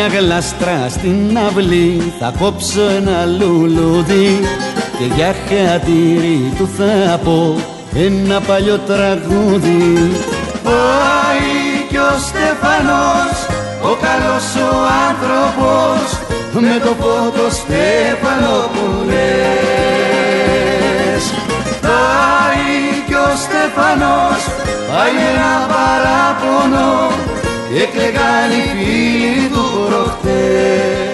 μια γλάστρα στην αυλή θα κόψω ένα λουλούδι και για χατήρι του θα πω ένα παλιό τραγούδι. Πάει κι ο Στέφανος, ο καλός ο άνθρωπος, με το φώτο Στέφανο που λες. Πάει κι ο Στέφανος, πάει ένα παράπονο και κλαίγαν οι φίλοι του προχτές.